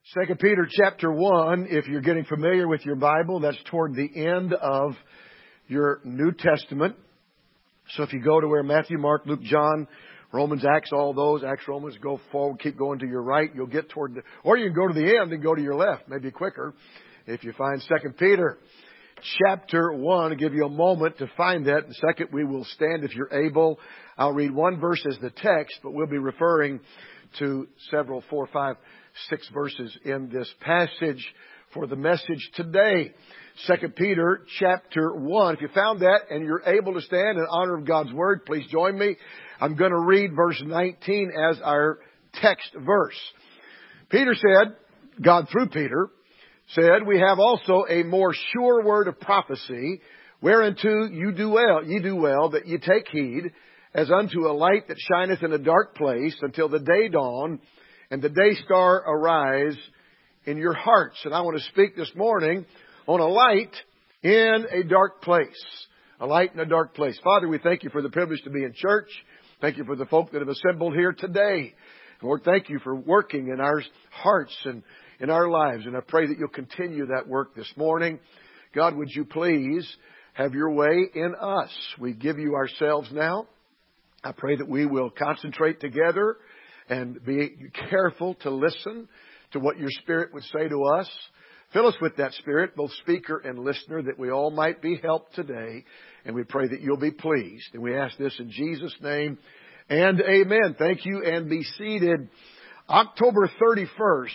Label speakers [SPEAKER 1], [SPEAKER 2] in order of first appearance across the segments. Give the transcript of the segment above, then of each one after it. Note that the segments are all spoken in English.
[SPEAKER 1] Second Peter chapter 1, if you're getting familiar with your Bible, that's toward the end of your New Testament. So if you go to where Matthew, Mark, Luke, John, Romans, Acts, all those, Acts, Romans, go forward, keep going to your right, you'll get toward the, or you can go to the end and go to your left, maybe quicker. If you find Second Peter chapter 1, I'll give you a moment to find that. In a second, we will stand if you're able. I'll read one verse as the text, but we'll be referring to several, 4, 5, 6 verses in this passage for the message today. 2 Peter chapter 1. If you found that and you're able to stand in honor of God's Word, please join me. I'm going to read verse 19 as our text verse. Peter said, God through Peter said, we have also a more sure word of prophecy, whereunto ye do well that ye take heed, as unto a light that shineth in a dark place, until the day dawn and the day star arise in your hearts. And I want to speak this morning on a light in a dark place. A light in a dark place. Father, we thank you for the privilege to be in church. Thank you for the folk that have assembled here today. Lord, thank you for working in our hearts and in our lives. And I pray that you'll continue that work this morning. God, would you please have your way in us? We give you ourselves now. I pray that we will concentrate together and be careful to listen to what your Spirit would say to us. Fill us with that Spirit, both speaker and listener, that we all might be helped today. And we pray that you'll be pleased. And we ask this in Jesus' name and amen. Thank you, and be seated. October 31st,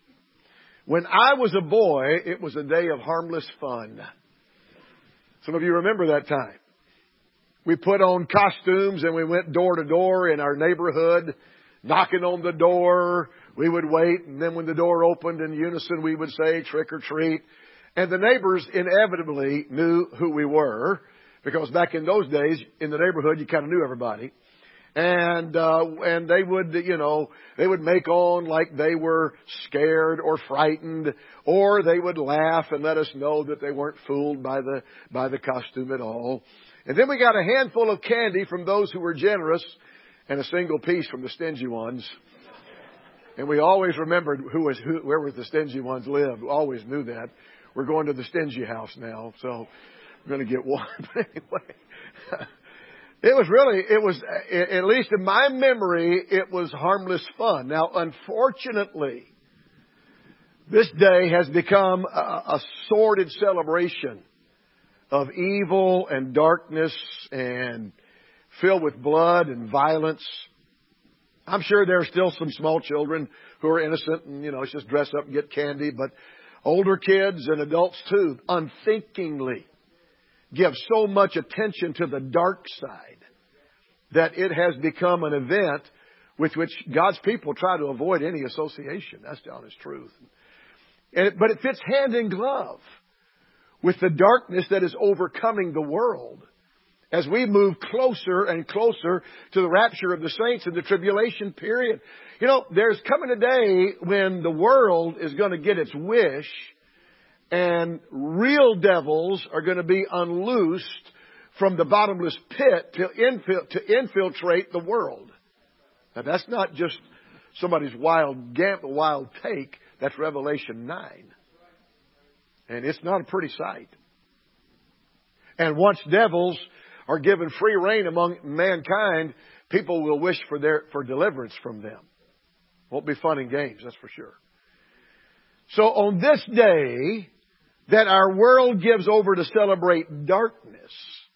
[SPEAKER 1] when I was a boy, it was a day of harmless fun. Some of you remember that time. We put on costumes and we went door to door in our neighborhood, knocking on the door. We would wait, and then when the door opened in unison, we would say, trick or treat. And the neighbors inevitably knew who we were, because back in those days, in the neighborhood, you kind of knew everybody. And they would, they would make on like they were scared or frightened, or they would laugh and let us know that they weren't fooled by the costume at all. And then we got a handful of candy from those who were generous, and a single piece from the stingy ones. And we always remembered where was the stingy ones lived. We always knew that. We're going to the stingy house now, so we're going to get one. But anyway, it was, at least in my memory, it was harmless fun. Now, unfortunately, this day has become a sordid celebration of evil and darkness and filled with blood and violence. I'm sure there are still some small children who are innocent and, it's just dress up and get candy. But older kids and adults too, unthinkingly give so much attention to the dark side that it has become an event with which God's people try to avoid any association. That's the honest truth. But it fits hand in glove with the darkness that is overcoming the world as we move closer and closer to the rapture of the saints in the tribulation period. There's coming a day when the world is going to get its wish, and real devils are going to be unloosed from the bottomless pit to infiltrate the world. Now, that's not just somebody's wild take. That's Revelation 9. And it's not a pretty sight. And once devils are given free rein among mankind, people will wish for deliverance from them. Won't be fun and games, that's for sure. So on this day that our world gives over to celebrate darkness,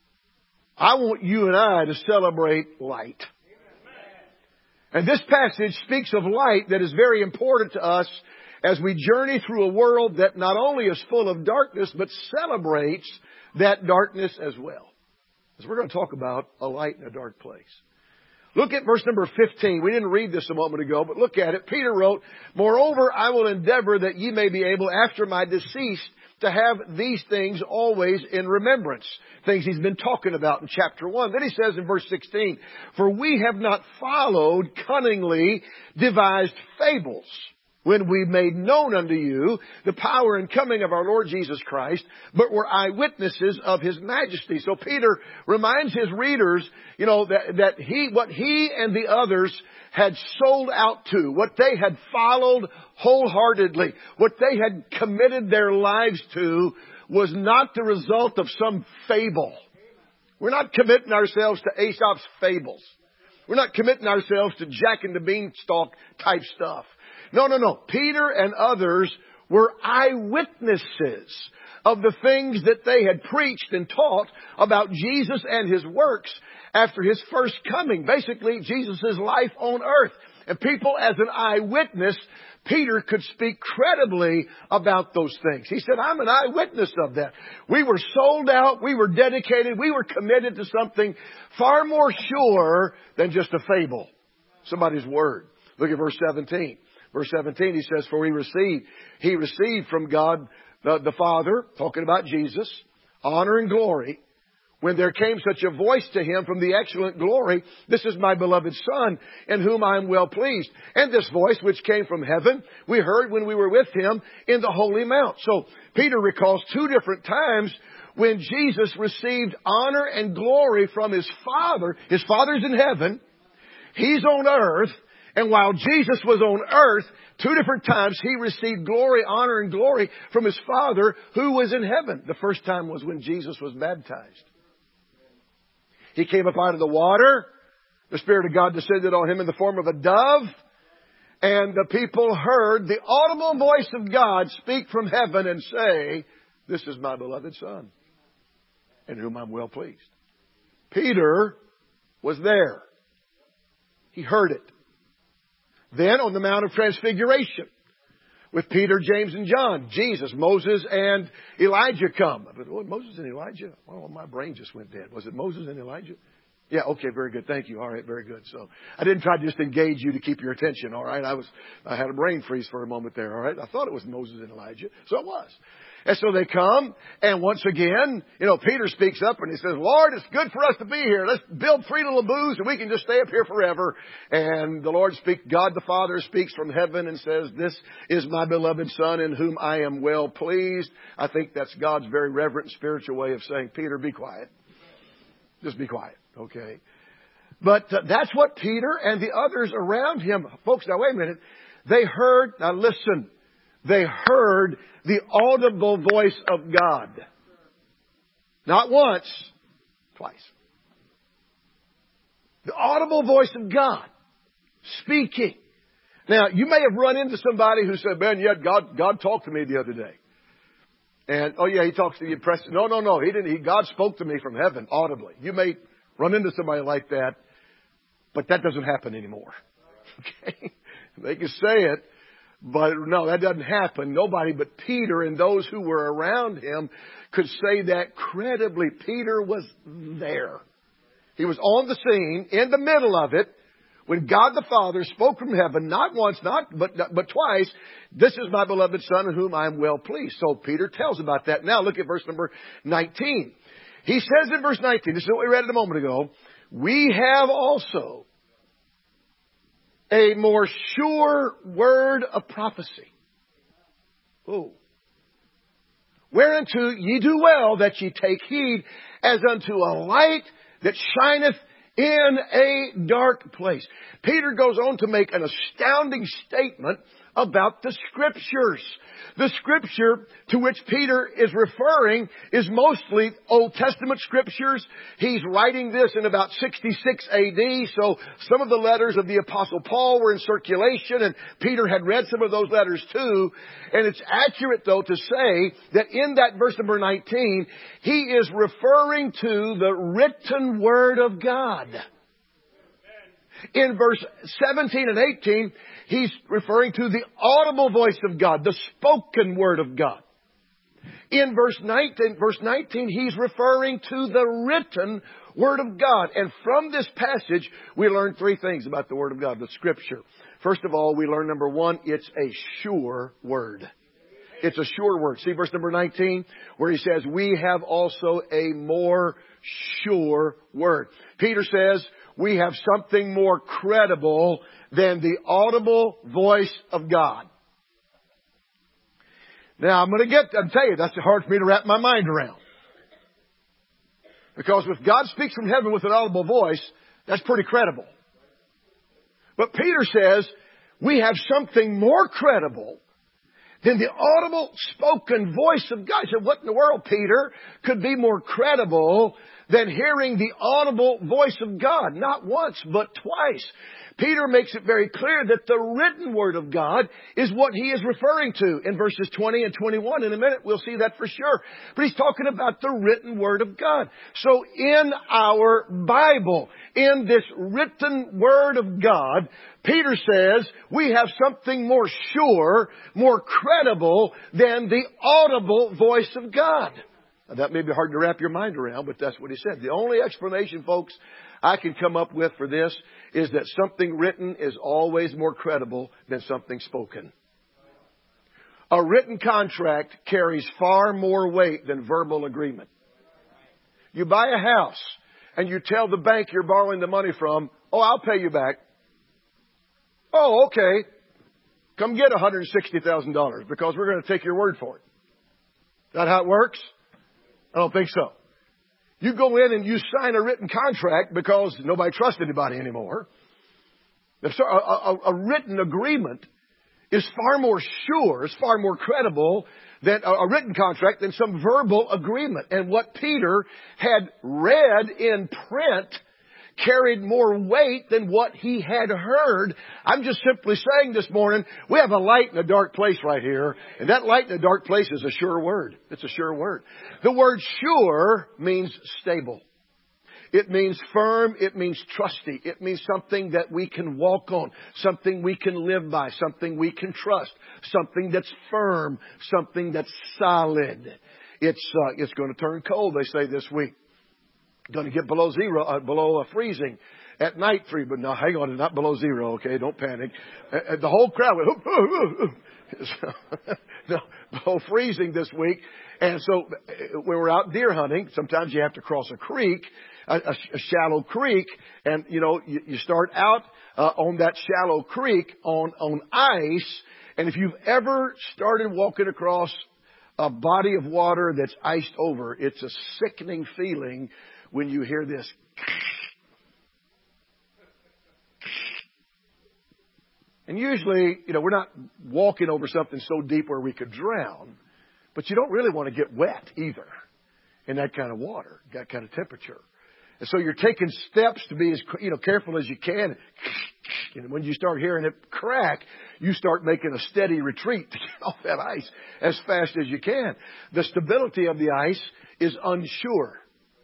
[SPEAKER 1] I want you and I to celebrate light. And this passage speaks of light that is very important to us as we journey through a world that not only is full of darkness, but celebrates that darkness as well. As we're going to talk about a light in a dark place. Look at verse number 15. We didn't read this a moment ago, but look at it. Peter wrote, moreover, I will endeavor that ye may be able after my decease to have these things always in remembrance. Things he's been talking about in chapter 1. Then he says in verse 16, for we have not followed cunningly devised fables, when we made known unto you the power and coming of our Lord Jesus Christ, but were eyewitnesses of His majesty. So Peter reminds his readers, that what he and the others had sold out to, what they had followed wholeheartedly, what they had committed their lives to, was not the result of some fable. We're not committing ourselves to Aesop's fables. We're not committing ourselves to Jack and the Beanstalk type stuff. No. Peter and others were eyewitnesses of the things that they had preached and taught about Jesus and His works after His first coming. Basically, Jesus' life on earth. And people, as an eyewitness, Peter could speak credibly about those things. He said, I'm an eyewitness of that. We were sold out. We were dedicated. We were committed to something far more sure than just a fable. Somebody's word. Look at verse 17. Verse 17, he says, for he received from God the Father, talking about Jesus, honor and glory, when there came such a voice to Him from the excellent glory, this is my beloved Son, in whom I am well pleased. And this voice, which came from heaven, we heard when we were with Him in the holy mount. So Peter recalls two different times when Jesus received honor and glory from His Father. His Father's in heaven. He's on earth. And while Jesus was on earth, two different times He received glory, honor, and glory from His Father who was in heaven. The first time was when Jesus was baptized. He came up out of the water. The Spirit of God descended on Him in the form of a dove. And the people heard the audible voice of God speak from heaven and say, this is my beloved Son, in whom I'm well pleased. Peter was there. He heard it. Then on the Mount of Transfiguration, with Peter, James, and John, Jesus, Moses, and Elijah come. But Moses and Elijah? Oh, my brain just went dead. Was it Moses and Elijah? Yeah, okay, very good. Thank you. All right, very good. So I didn't try to just engage you to keep your attention, all right? I had a brain freeze for a moment there, all right? I thought it was Moses and Elijah. So it was. And so they come, and once again, Peter speaks up and he says, Lord, it's good for us to be here. Let's build 3 little booths and we can just stay up here forever. And the Lord God the Father speaks from heaven and says, this is my beloved Son in whom I am well pleased. I think that's God's very reverent spiritual way of saying, Peter, be quiet. Just be quiet, okay? But that's what Peter and the others around him, folks, now wait a minute. They heard the audible voice of God. Not once, twice. The audible voice of God speaking. Now, you may have run into somebody who said, man, yeah, God talked to me the other day. And, oh yeah, He talks to you. No, He didn't. God spoke to me from heaven audibly. You may run into somebody like that, but that doesn't happen anymore. Okay? They can say it. But no, that doesn't happen. Nobody but Peter and those who were around him could say that credibly. Peter was there. He was on the scene, in the middle of it, when God the Father spoke from heaven, not once, but twice, this is my beloved Son in whom I am well pleased. So Peter tells about that. Now look at verse number 19. He says in verse 19, this is what we read a moment ago, we have also a more sure word of prophecy. Oh. Whereunto ye do well that ye take heed as unto a light that shineth in a dark place. Peter goes on to make an astounding statement about the Scriptures. The Scripture to which Peter is referring is mostly Old Testament Scriptures. He's writing this in about 66 AD, so some of the letters of the Apostle Paul were in circulation, and Peter had read some of those letters too. And it's accurate, though, to say that in that verse number 19, he is referring to the written Word of God. In verse 17 and 18, he's referring to the audible voice of God, the spoken word of God. In verse 19, he's referring to the written word of God. And from this passage, we learn 3 things about the word of God, the Scripture. First of all, we learn, number 1, it's a sure word. It's a sure word. See verse number 19, where he says, we have also a more sure word. Peter says, we have something more credible than the audible voice of God. Now, I'm tell you, that's hard for me to wrap my mind around. Because if God speaks from heaven with an audible voice, that's pretty credible. But Peter says, we have something more credible than the audible spoken voice of God. He said, what in the world, Peter, could be more credible than hearing the audible voice of God? Not once, but twice. Peter makes it very clear that the written Word of God is what he is referring to in verses 20 and 21. In a minute, we'll see that for sure. But he's talking about the written Word of God. So in our Bible, in this written Word of God, Peter says we have something more sure, more credible than the audible voice of God. Now, that may be hard to wrap your mind around, but that's what he said. The only explanation, folks, I can come up with for this is that something written is always more credible than something spoken. A written contract carries far more weight than verbal agreement. You buy a house and you tell the bank you're borrowing the money from, oh, I'll pay you back. Oh, okay. Come get $160,000 because we're going to take your word for it. Is that how it works? I don't think so. You go in and you sign a written contract because nobody trusts anybody anymore. A written agreement is far more sure, is far more credible than a written contract than some verbal agreement. And what Peter had read in print carried more weight than what he had heard. I'm just simply saying this morning, we have a light in a dark place right here. And that light in a dark place is a sure word. It's a sure word. The word sure means stable. It means firm. It means trusty. It means something that we can walk on, something we can live by, something we can trust, something that's firm, something that's solid. It's going to turn cold, they say this week. Going to get below zero, below freezing at night. But no, hang on, it's not below zero. Okay, don't panic. The whole crowd went below freezing this week. And so when we're out deer hunting, sometimes you have to cross a creek, a shallow creek, and you start out on that shallow creek on ice. And if you've ever started walking across a body of water that's iced over, it's a sickening feeling when you hear this. And usually, we're not walking over something so deep where we could drown, but you don't really want to get wet either in that kind of water, that kind of temperature. And so you're taking steps to be as careful as you can. And when you start hearing it crack, you start making a steady retreat to get off that ice as fast as you can. The stability of the ice is unsure.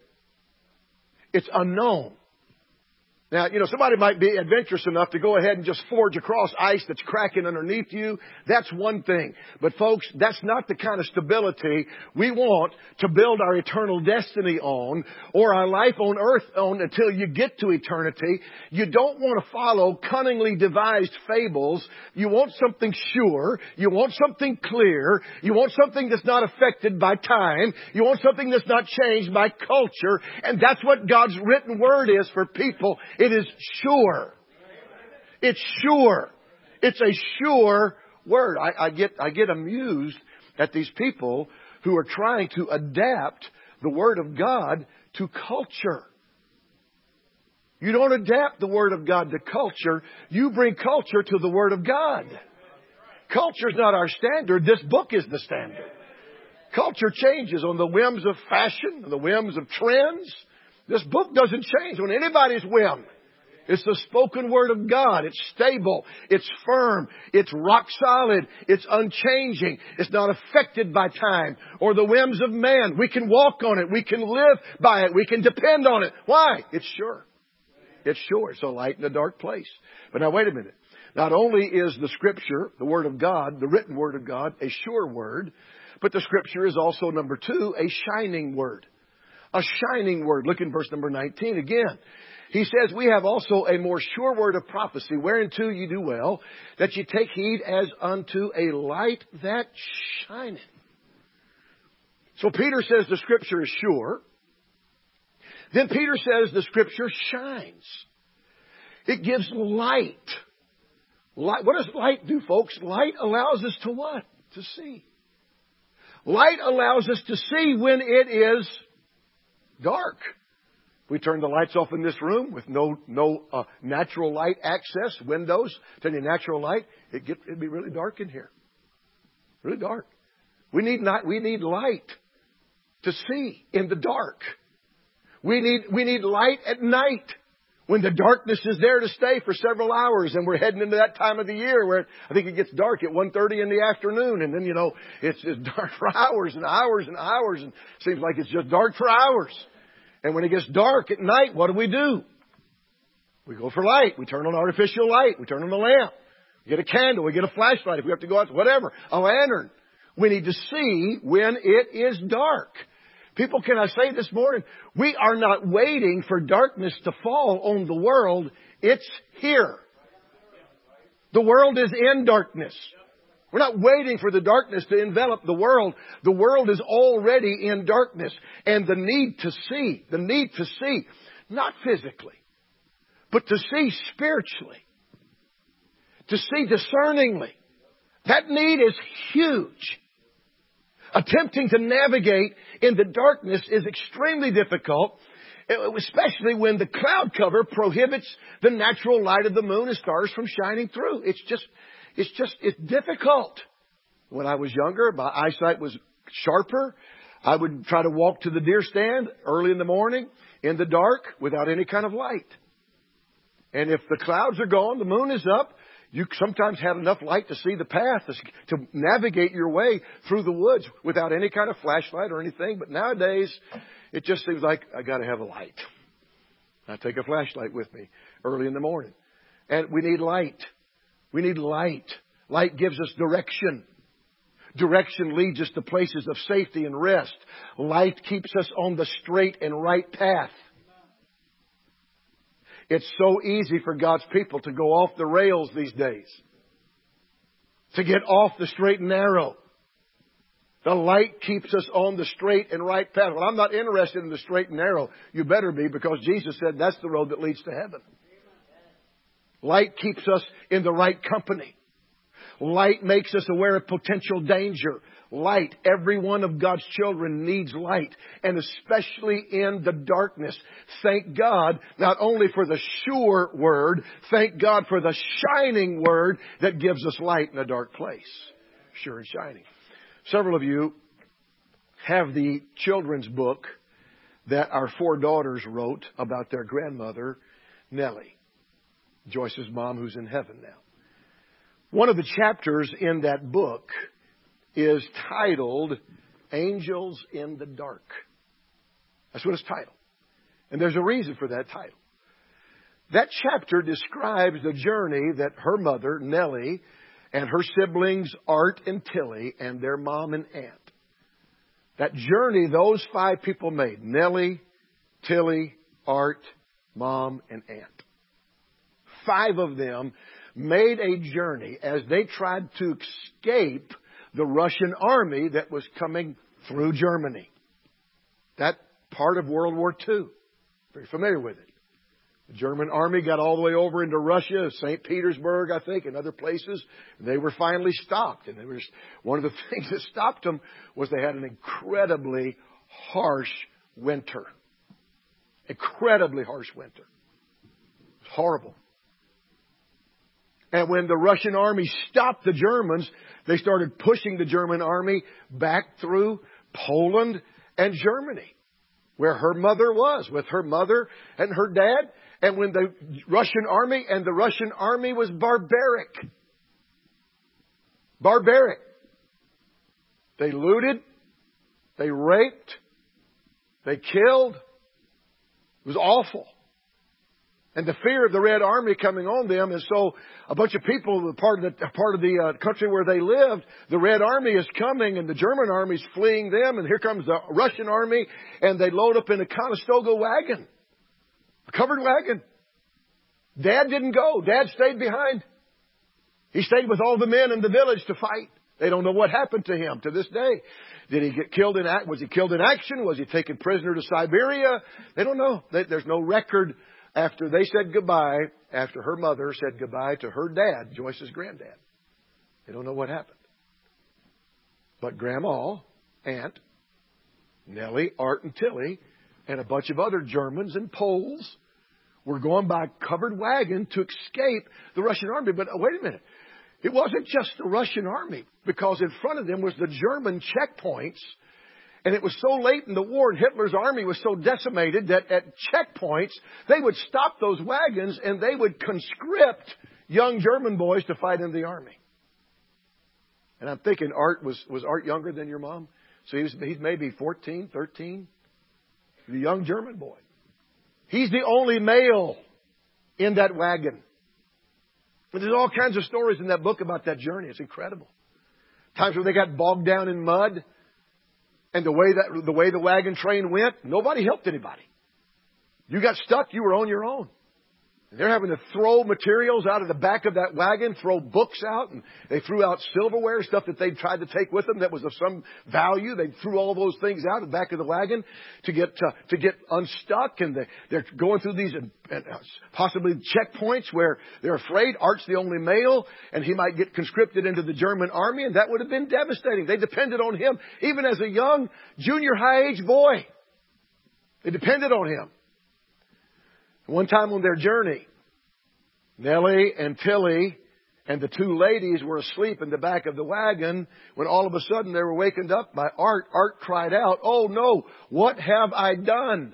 [SPEAKER 1] It's unknown. Now, somebody might be adventurous enough to go ahead and just forge across ice that's cracking underneath you. That's one thing. But folks, that's not the kind of stability we want to build our eternal destiny on or our life on earth on until you get to eternity. You don't want to follow cunningly devised fables. You want something sure. You want something clear. You want something that's not affected by time. You want something that's not changed by culture. And that's what God's written word is for people. It is sure. It's sure. It's a sure word. I get amused at these people who are trying to adapt the Word of God to culture. You don't adapt the Word of God to culture. You bring culture to the Word of God. Culture is not our standard. This book is the standard. Culture changes on the whims of fashion, on the whims of trends. This book doesn't change on anybody's whim. It's the spoken word of God. It's stable. It's firm. It's rock solid. It's unchanging. It's not affected by time or the whims of man. We can walk on it. We can live by it. We can depend on it. Why? It's sure. It's sure. It's a light in a dark place. But now wait a minute. Not only is the Scripture, the Word of God, the written Word of God, a sure word, but the Scripture is also, number two, a shining word. A shining word. Look in verse number 19 again. He says, we have also a more sure word of prophecy, whereunto you do well, that you take heed as unto a light that shineth. So Peter says the Scripture is sure. Then Peter says the Scripture shines. It gives light. Light. What does light do, folks? Light allows us to what? To see. Light allows us to see when it is dark. We turn the lights off in this room with no natural light access, windows to any natural light. It'd be really dark in here. Really dark. We need light to see in the dark. We need light at night when the darkness is there to stay for several hours, and we're heading into that time of the year where I think it gets dark at 1:30 in the afternoon, and then it's just dark for hours and hours and hours, and it seems like it's just dark for hours. And when it gets dark at night, what do? We go for light. We turn on artificial light. We turn on the lamp. We get a candle. We get a flashlight if we have to go out, whatever, a lantern. We need to see when it is dark. People, can I say this morning, we are not waiting for darkness to fall on the world. It's here. The world is in darkness. We're not waiting for the darkness to envelop the world. The world is already in darkness. And the need to see, not physically, but to see spiritually, to see discerningly. That need is huge. Attempting to navigate in the darkness is extremely difficult, especially when the cloud cover prohibits the natural light of the moon and stars from shining through. It's difficult. When I was younger, my eyesight was sharper. I would try to walk to the deer stand early in the morning in the dark without any kind of light. And if the clouds are gone, the moon is up, you sometimes have enough light to see the path, to navigate your way through the woods without any kind of flashlight or anything. But nowadays, it just seems like I got to have a light. I take a flashlight with me early in the morning. And we need light. We need light. Light gives us direction. Direction leads us to places of safety and rest. Light keeps us on the straight and right path. It's so easy for God's people to go off the rails these days. To get off the straight and narrow. The light keeps us on the straight and right path. Well, I'm not interested in the straight and narrow. You better be, because Jesus said that's the road that leads to heaven. Light keeps us in the right company. Light makes us aware of potential danger. Light. Every one of God's children needs light, and especially in the darkness. Thank God not only for the sure word, thank God for the shining word that gives us light in a dark place. Sure and shining. Several of you have the children's book that our 4 daughters wrote about their grandmother, Nellie, Joyce's mom, who's in heaven now. One of the chapters in that book is titled Angels in the Dark. That's what it's titled. And there's a reason for that title. That chapter describes the journey that her mother, Nellie, and her siblings, Art and Tilly, and their mom and aunt. That journey those 5 people made. Nellie, Tilly, Art, mom, and aunt. 5 of them made a journey as they tried to escape the Russian army that was coming through Germany. That part of World War II. Very familiar with it. The German army got all the way over into Russia, St. Petersburg, I think, and other places. And they were finally stopped. And one of the things that stopped them was they had an incredibly harsh winter. Incredibly harsh winter. It was horrible. And when the Russian army stopped the Germans, they started pushing the German army back through Poland and Germany, where her mother was, with her mother and her dad. And when the Russian army was barbaric. Barbaric. They looted. They raped. They killed. It was awful. And the fear of the Red Army coming on them, and so a bunch of people, part of the country where they lived, the Red Army is coming, and the German army's fleeing them, and here comes the Russian army, and they load up in a Conestoga wagon, a covered wagon. Dad didn't go. Dad stayed behind. He stayed with all the men in the village to fight. They don't know what happened to him to this day. Did he get killed was he killed in action? Was he taken prisoner to Siberia? They don't know. There's no record. After they said goodbye, after her mother said goodbye to her dad, Joyce's granddad. They don't know what happened. But Grandma aunt, Nellie, Art, and Tilly, and a bunch of other Germans and Poles were going by covered wagon to escape the Russian army. But wait a minute. It wasn't just the Russian army, because in front of them was the German checkpoints. And it was so late in the war, and Hitler's army was so decimated that at checkpoints, they would stop those wagons and they would conscript young German boys to fight in the army. And I'm thinking, Art, was Art younger than your mom? So he's maybe 14, 13. The young German boy. He's the only male in that wagon. And there's all kinds of stories in that book about that journey. It's incredible. Times where they got bogged down in mud. And the way the wagon train went, nobody helped anybody. You got stuck, you were on your own. And they're having to throw materials out of the back of that wagon, throw books out, and they threw out silverware, stuff that they tried to take with them that was of some value. They threw all those things out of the back of the wagon to get unstuck, and they're going through these possibly checkpoints where they're afraid Art's the only male, and he might get conscripted into the German army, and that would have been devastating. They depended on him, even as a young junior high age boy. They depended on him. One time on their journey, Nellie and Tilly and the two ladies were asleep in the back of the wagon when all of a sudden they were wakened up by Art. Art cried out, "Oh no, what have I done?"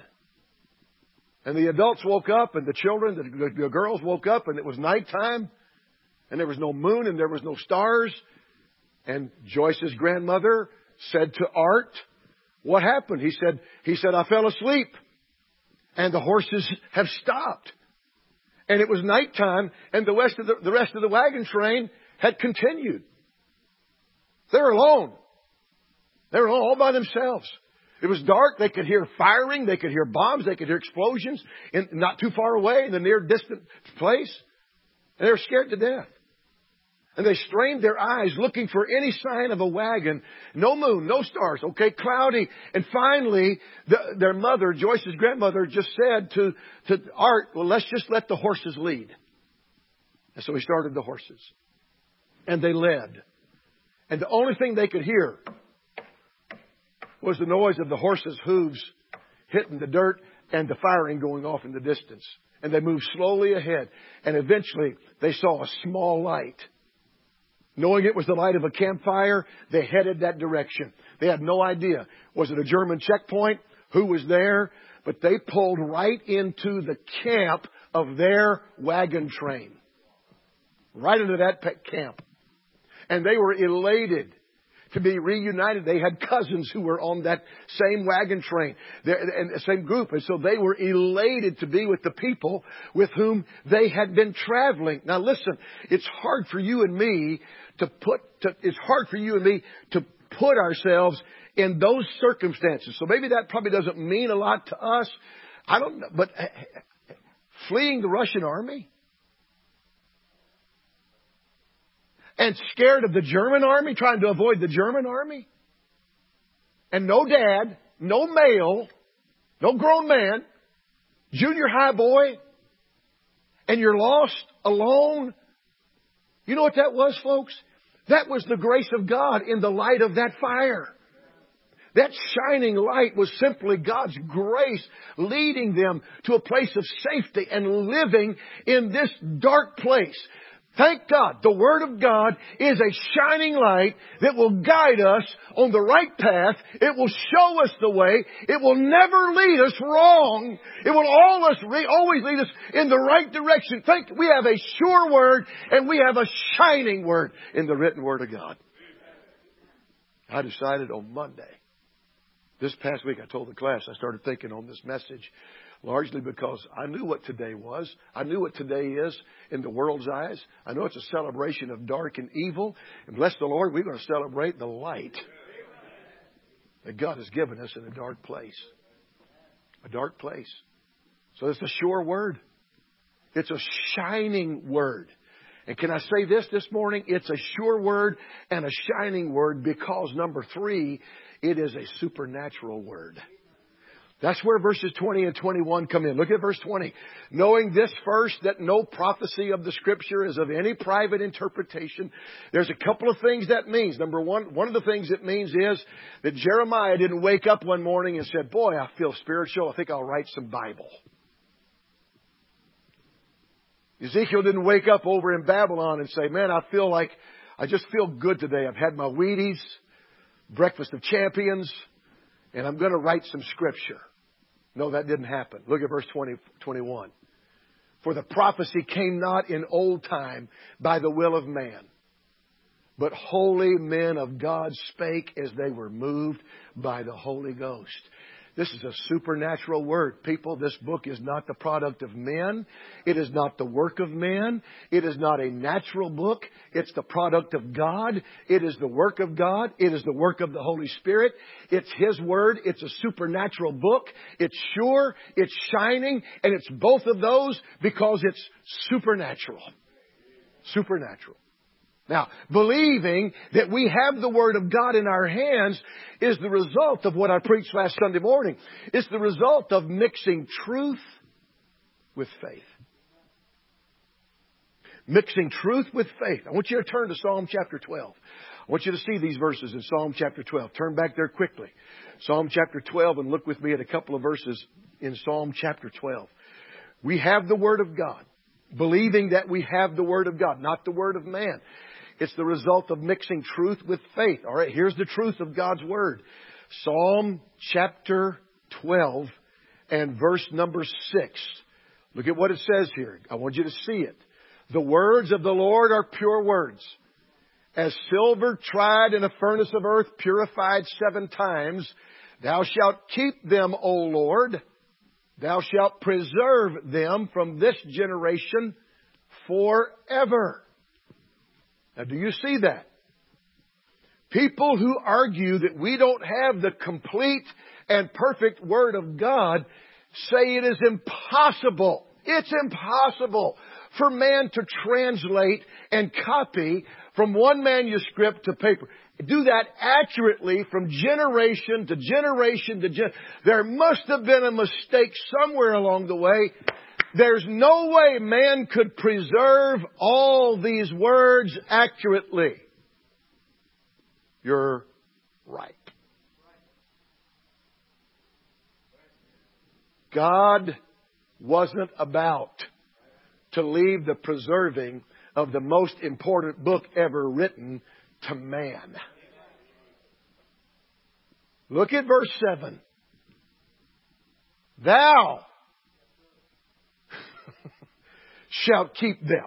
[SPEAKER 1] And the adults woke up, and the children, the girls woke up, and it was nighttime, and there was no moon and there was no stars. And Joyce's grandmother said to Art, "What happened?" He said, "I fell asleep. And the horses have stopped." And it was nighttime, and the rest of the wagon train had continued. They were alone. They were all by themselves. It was dark. They could hear firing. They could hear bombs. They could hear explosions not too far away in the near distant place. And they were scared to death. And they strained their eyes looking for any sign of a wagon. No moon, no stars, okay, cloudy. And finally, their mother, Joyce's grandmother, just said to Art, "Well, let's just let the horses lead." And so he started the horses. And they led. And the only thing they could hear was the noise of the horses' hooves hitting the dirt and the firing going off in the distance. And they moved slowly ahead. And eventually, they saw a small light. Knowing it was the light of a campfire, they headed that direction. They had no idea. Was it a German checkpoint? Who was there? But they pulled right into the camp of their wagon train. Right into that camp. And they were elated to be reunited. They had cousins who were on that same wagon train and the same group. And so they were elated to be with the people with whom they had been traveling. Now listen, it's hard for you and me to put ourselves in those circumstances. So maybe that probably doesn't mean a lot to us. I don't know. But fleeing the Russian army? And scared of the German army, trying to avoid the German army? And no dad, no male, no grown man, junior high boy, and you're lost, alone? You know what that was, folks? That was the grace of God in the light of that fire. That shining light was simply God's grace leading them to a place of safety and living in this dark place. Thank God, the Word of God is a shining light that will guide us on the right path. It will show us the way. It will never lead us wrong. It will always lead us in the right direction. We have a sure Word and we have a shining Word in the written Word of God. I decided on Monday. This past week I told the class I started thinking on this message. Largely because I knew what today was. I knew what today is in the world's eyes. I know it's a celebration of dark and evil. And bless the Lord, we're going to celebrate the light that God has given us in a dark place. A dark place. So it's a sure word. It's a shining word. And can I say this morning? It's a sure word and a shining word because, number 3, it is a supernatural word. That's where verses 20 and 21 come in. Look at verse 20. Knowing this first, that no prophecy of the Scripture is of any private interpretation. There's a couple of things that means. Number one of the things it means is that Jeremiah didn't wake up one morning and said, boy, I feel spiritual. I think I'll write some Bible. Ezekiel didn't wake up over in Babylon and say, man, I just feel good today. I've had my Wheaties, breakfast of champions, and I'm going to write some Scripture. No, that didn't happen. Look at verse 21. For the prophecy came not in old time by the will of man, but holy men of God spake as they were moved by the Holy Ghost. This is a supernatural word. People, this book is not the product of men. It is not the work of men. It is not a natural book. It's the product of God. It is the work of God. It is the work of the Holy Spirit. It's His word. It's a supernatural book. It's sure. It's shining. And it's both of those because it's supernatural. Supernatural. Now, believing that we have the Word of God in our hands is the result of what I preached last Sunday morning. It's the result of mixing truth with faith. Mixing truth with faith. I want you to turn to Psalm chapter 12. I want you to see these verses in Psalm chapter 12. Turn back there quickly. Psalm chapter 12 and look with me at a couple of verses in Psalm chapter 12. We have the Word of God. Believing that we have the Word of God, not the Word of man. It's the result of mixing truth with faith. All right, here's the truth of God's Word. Psalm chapter 12 and verse number 6. Look at what it says here. I want you to see it. The words of the Lord are pure words. As silver tried in a furnace of earth, purified 7 times, thou shalt keep them, O Lord. Thou shalt preserve them from this generation forever. Now, do you see that? People who argue that we don't have the complete and perfect Word of God say it is impossible. It's impossible for man to translate and copy from one manuscript to paper. Do that accurately from generation to generation to generation. There must have been a mistake somewhere along the way. There's no way man could preserve all these words accurately. You're right. God wasn't about to leave the preserving of the most important book ever written to man. Look at verse 7. Thou shalt keep them.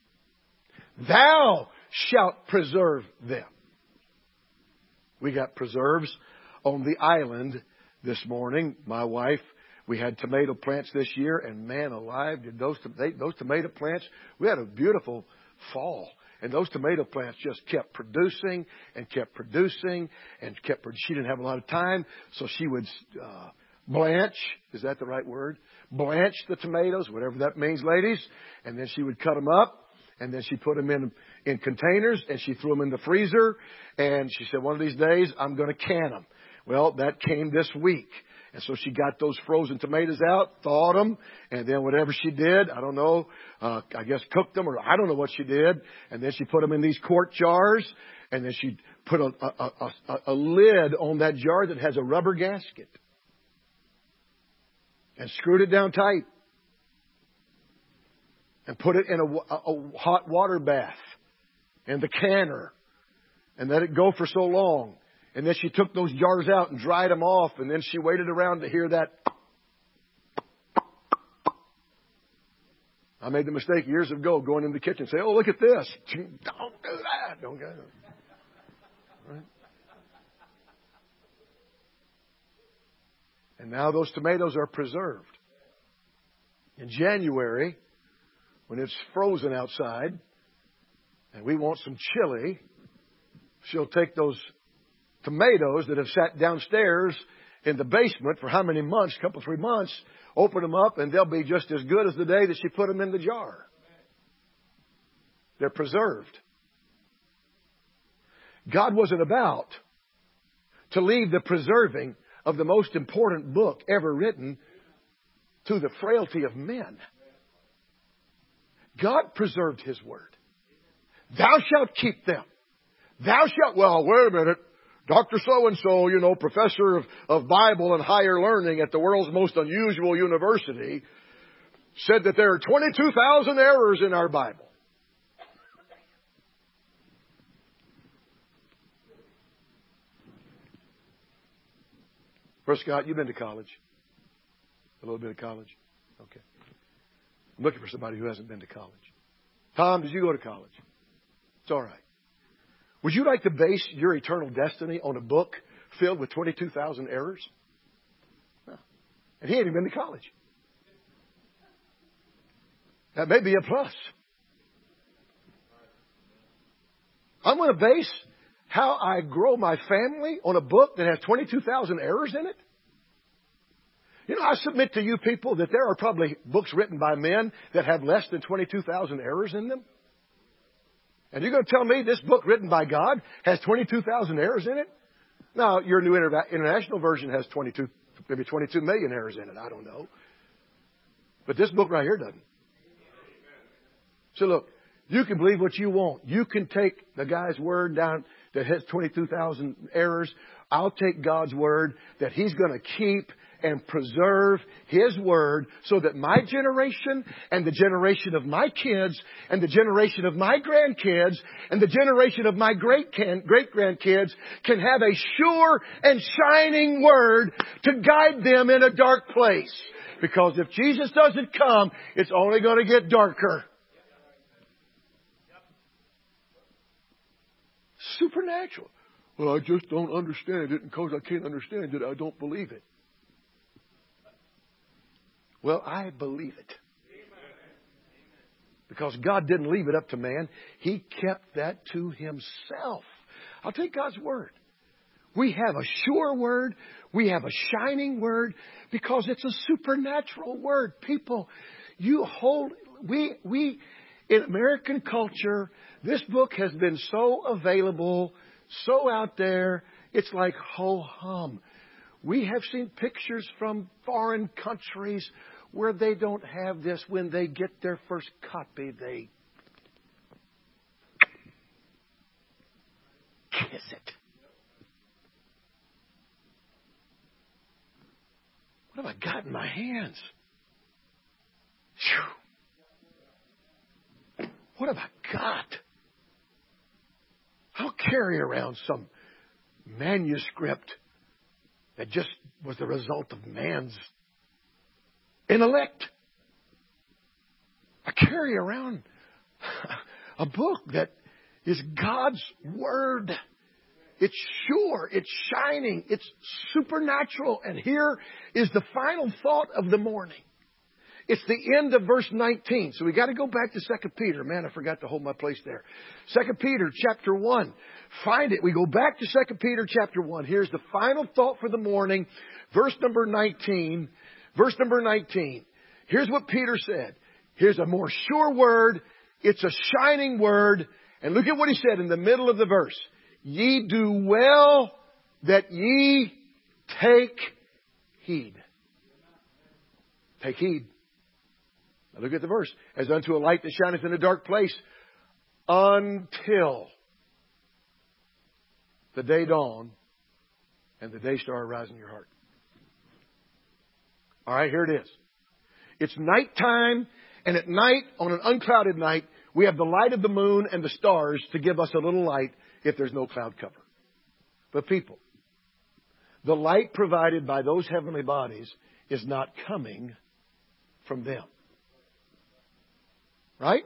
[SPEAKER 1] Thou shalt preserve them. We got preserves on the island this morning. My wife, we had tomato plants this year, and man alive, did those tomato plants, we had a beautiful fall. And those tomato plants just kept producing and kept producing and kept. She didn't have a lot of time, so she would blanch. Is that the right word? Blanch the tomatoes, whatever that means, ladies. And then she would cut them up, and then she put them in containers, and she threw them in the freezer. And she said, one of these days, I'm going to can them. Well, that came this week. And so she got those frozen tomatoes out, thawed them, and then whatever she did, I don't know, I guess cooked them, or I don't know what she did. And then she put them in these quart jars, and then she put a lid on that jar that has a rubber gasket. And screwed it down tight. And put it in a hot water bath. In the canner. And let it go for so long. And then she took those jars out and dried them off. And then she waited around to hear that. I made the mistake years ago going in the kitchen and say, oh, look at this. Don't do that. Don't go. Right? And now those tomatoes are preserved. In January, when it's frozen outside, and we want some chili, she'll take those tomatoes that have sat downstairs in the basement for how many months, a couple, 3 months, open them up, and they'll be just as good as the day that she put them in the jar. They're preserved. God wasn't about to leave the preserving of the most important book ever written to the frailty of men. God preserved His Word. Thou shalt keep them. Thou shalt, well, wait a minute. Dr. So-and-so, professor of Bible and higher learning at the world's most unusual university, said that there are 22,000 errors in our Bible. Brother Scott, you've been to college? A little bit of college? Okay. I'm looking for somebody who hasn't been to college. Tom, did you go to college? It's all right. Would you like to base your eternal destiny on a book filled with 22,000 errors? No. And he ain't even been to college. That may be a plus. I'm going to base how I grow my family on a book that has 22,000 errors in it? I submit to you people that there are probably books written by men that have less than 22,000 errors in them. And you're going to tell me this book written by God has 22,000 errors in it? Now, your New International Version has maybe 22 million errors in it. I don't know. But this book right here doesn't. So look, you can believe what you want. You can take the guy's word down that has 22,000 errors. I'll take God's word that He's going to keep and preserve His word so that my generation and the generation of my kids and the generation of my grandkids and the generation of my great-grandkids can have a sure and shining word to guide them in a dark place. Because if Jesus doesn't come, it's only going to get darker. Supernatural. Well, I just don't understand it, and because I can't understand it, I don't believe it. Well, I believe it. Because God didn't leave it up to man. He kept that to Himself. I'll take God's word. We have a sure word. We have a shining word because it's a supernatural word. People, we in American culture, this book has been so available, so out there, it's like ho-hum. We have seen pictures from foreign countries where they don't have this. When they get their first copy, they kiss it. What have I got in my hands? Whew. What have I got? I don't carry around some manuscript that just was the result of man's intellect. I carry around a book that is God's Word. It's sure, it's shining, it's supernatural. And here is the final thought of the morning. It's the end of verse 19. So we got to go back to 2 Peter. Man, I forgot to hold my place there. 2 Peter chapter 1. Find it. We go back to 2 Peter chapter 1. Here's the final thought for the morning. Verse number 19. Verse number 19. Here's what Peter said. Here's a more sure word. It's a shining word. And look at what he said in the middle of the verse. Ye do well that ye take heed. Take heed. Now look at the verse. As unto a light that shineth in a dark place until the day dawn and the day star arise in your heart. All right, here it is. It's nighttime, and at night, on an unclouded night, we have the light of the moon and the stars to give us a little light if there's no cloud cover. But people, the light provided by those heavenly bodies is not coming from them. Right?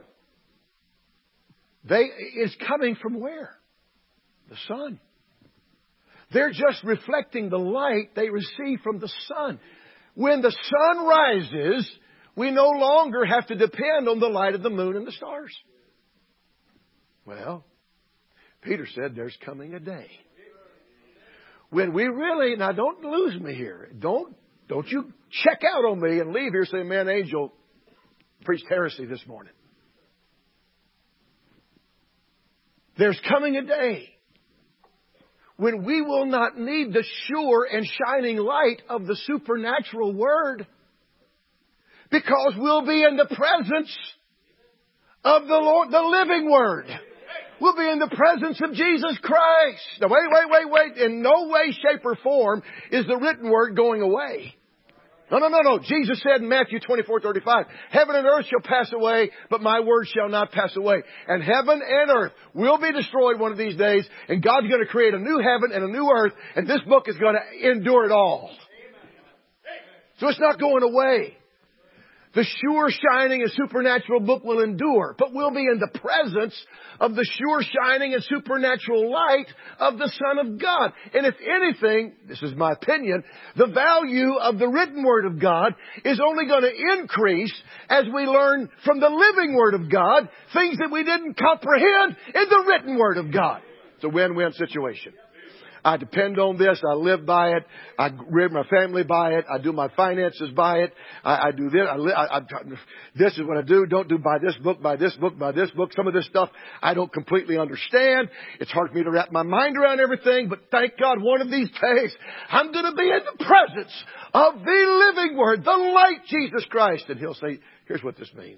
[SPEAKER 1] It's coming from where? The sun. They're just reflecting the light they receive from the sun. When the sun rises, we no longer have to depend on the light of the moon and the stars. Well, Peter said there's coming a day when we really, now don't lose me here. Don't you check out on me and leave here saying, man, Angel preached heresy this morning. There's coming a day when we will not need the sure and shining light of the supernatural Word, because we'll be in the presence of the Lord, the living Word. We'll be in the presence of Jesus Christ. Now wait. In no way, shape, or form is the written Word going away. No. Jesus said in Matthew 24:35, heaven and earth shall pass away, but my word shall not pass away. And heaven and earth will be destroyed one of these days, and God's going to create a new heaven and a new earth, and this book is going to endure it all. So it's not going away. The sure, shining, and supernatural book will endure, but we'll be in the presence of the sure, shining, and supernatural light of the Son of God. And if anything, this is my opinion, the value of the written Word of God is only going to increase as we learn from the living Word of God things that we didn't comprehend in the written Word of God. It's a win-win situation. I depend on this. I live by it. I rear my family by it. I do my finances by it. I do this. This is what I do. Don't do by this book, by this book, by this book. Some of this stuff I don't completely understand. It's hard for me to wrap my mind around everything. But thank God one of these days I'm going to be in the presence of the living Word, the light Jesus Christ. And He'll say, here's what this means.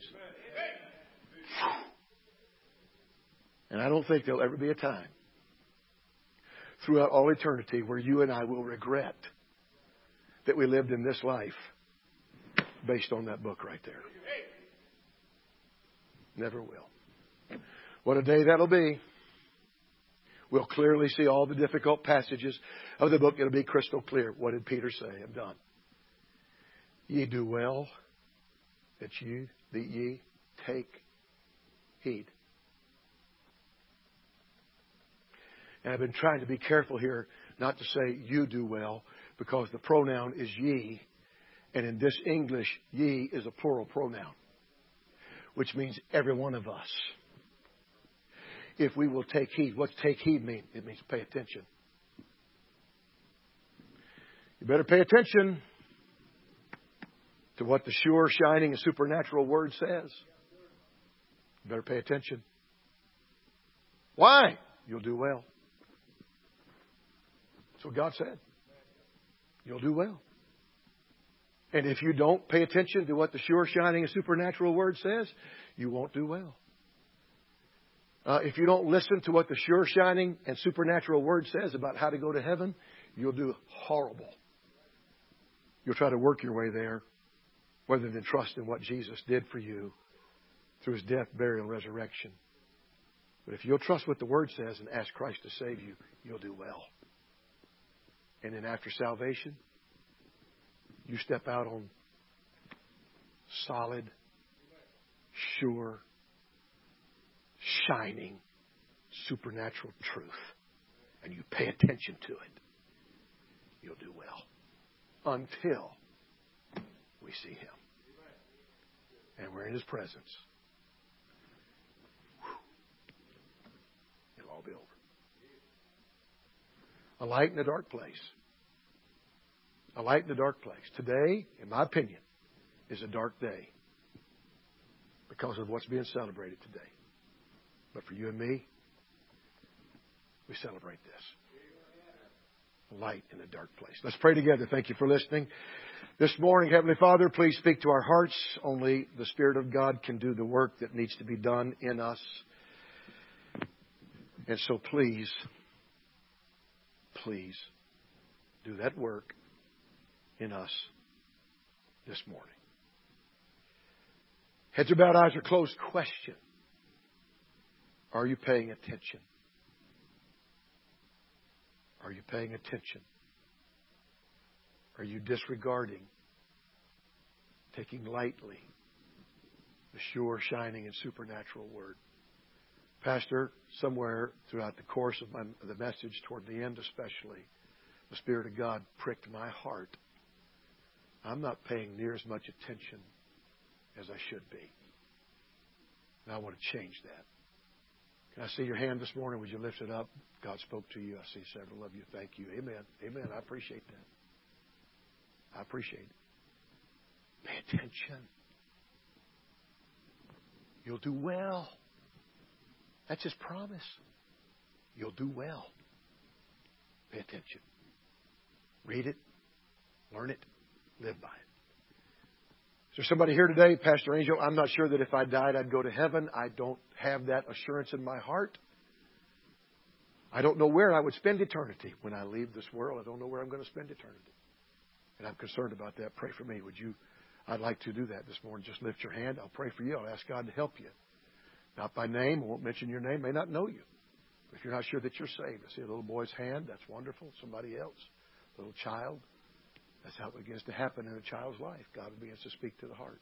[SPEAKER 1] And I don't think there'll ever be a time throughout all eternity where you and I will regret that we lived in this life based on that book right there. Never will. What a day that'll be. We'll clearly see all the difficult passages of the book. It'll be crystal clear. What did Peter say? I'm done. Ye do well that ye take heed. And I've been trying to be careful here not to say you do well, because the pronoun is ye. And in this English, ye is a plural pronoun, which means every one of us. If we will take heed. What's take heed mean? It means pay attention. You better pay attention to what the sure, shining, and supernatural Word says. You better pay attention. Why? You'll do well. That's what God said. You'll do well. And if you don't pay attention to what the sure, shining, and supernatural Word says, you won't do well. If you don't listen to what the sure, shining, and supernatural Word says about how to go to heaven, you'll do horrible. You'll try to work your way there rather than trust in what Jesus did for you through His death, burial, and resurrection. But if you'll trust what the Word says and ask Christ to save you, you'll do well. And then after salvation, you step out on solid, sure, shining, supernatural truth. And you pay attention to it. You'll do well. Until we see Him. And we're in His presence. It'll all be over. A light in a dark place. A light in a dark place. Today, in my opinion, is a dark day because of what's being celebrated today. But for you and me, we celebrate this. A light in a dark place. Let's pray together. Thank you for listening. This morning, Heavenly Father, please speak to our hearts. Only the Spirit of God can do the work that needs to be done in us. And so please do that work in us this morning. Heads are bowed, eyes are closed. Question. Are you paying attention? Are you paying attention? Are you disregarding, taking lightly the sure, shining, and supernatural Word? Pastor, somewhere throughout the course of the message, toward the end especially, the Spirit of God pricked my heart. I'm not paying near as much attention as I should be. And I want to change that. Can I see your hand this morning? Would you lift it up? God spoke to you. I see several of you. Thank you. Amen. Amen. I appreciate that. I appreciate it. Pay attention. You'll do well. That's His promise. You'll do well. Pay attention. Read it. Learn it. Live by it. Is there somebody here today, Pastor Angel? I'm not sure that if I died, I'd go to heaven. I don't have that assurance in my heart. I don't know where I would spend eternity when I leave this world. I don't know where I'm going to spend eternity. And I'm concerned about that. Pray for me. Would you? I'd like to do that this morning. Just lift your hand. I'll pray for you. I'll ask God to help you. Not by name. I won't mention your name. May not know you. But if you're not sure that you're saved, I see a little boy's hand. That's wonderful. Somebody else. A little child. That's how it begins to happen in a child's life. God begins to speak to the heart.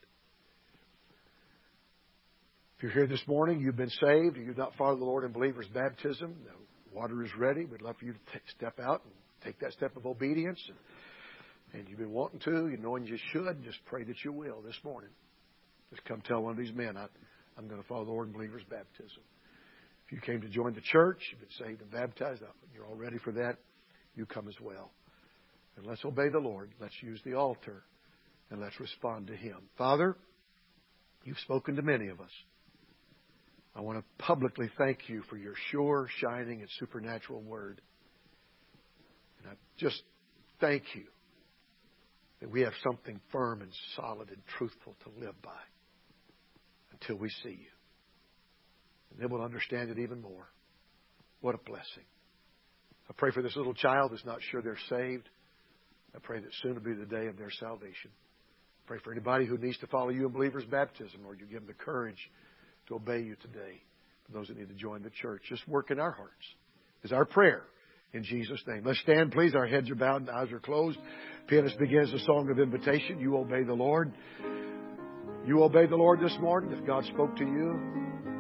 [SPEAKER 1] If you're here this morning, you've been saved, and you've not followed the Lord in believer's baptism, the water is ready. We'd love for you to step out and take that step of obedience. And you've been wanting to, you knowing you should, just pray that you will this morning. Just come tell one of these men, I'm going to follow the Lord in believer's baptism. If you came to join the church, you've been saved and baptized up, and you're all ready for that, you come as well. And let's obey the Lord. Let's use the altar. And let's respond to Him. Father, you've spoken to many of us. I want to publicly thank you for your sure, shining, and supernatural word. And I just thank you that we have something firm and solid and truthful to live by until we see you. And then we'll understand it even more. What a blessing. I pray for this little child that's not sure they're saved. I pray that soon will be the day of their salvation. Pray for anybody who needs to follow you in believer's baptism, Lord. You give them the courage to obey you today. For those that need to join the church, just work in our hearts is our prayer in Jesus' name. Let's stand, please. Our heads are bowed and eyes are closed. Pianist begins the song of invitation. You obey the Lord. You obey the Lord this morning. If God spoke to you,